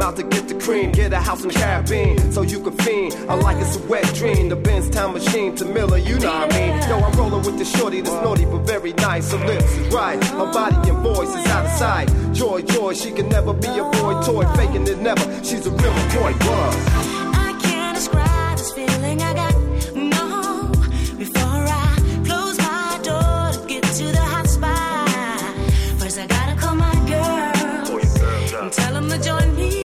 scheme. Out to get the cream, get a house in the Caribbean, so you can fiend. I like it's a wet dream. The Benz Town Machine to Miller, you know what I mean. Yo, I'm rolling with the shorty that's naughty but very nice. Her lips is right, her body and voice is out of sight. Joy, joy, she can never be a boy toy, faking it never. She's a real boy, word.